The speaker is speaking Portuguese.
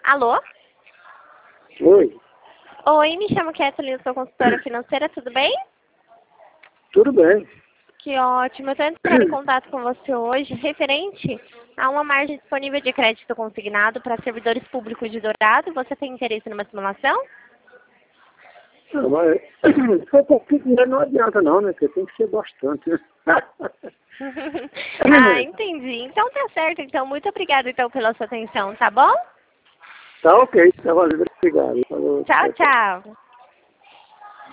Alô? Oi, Oi, me chamo Kathleen, sou consultora financeira, tudo bem? tudo bem. Que ótimo, eu estou entrando em contato com você hoje referente a uma margem disponível de crédito consignado para servidores públicos de Dourado. Você tem interesse numa simulação? Não, mas se for pouquinho dinheiro não adianta não, né? Porque tem que ser bastante, né? Ah, entendi. Então tá certo, então. Muito obrigada então pela sua atenção, tá bom? Tá ok, tá valendo, obrigado. Falou, Tchau, tchau, tchau. tchau.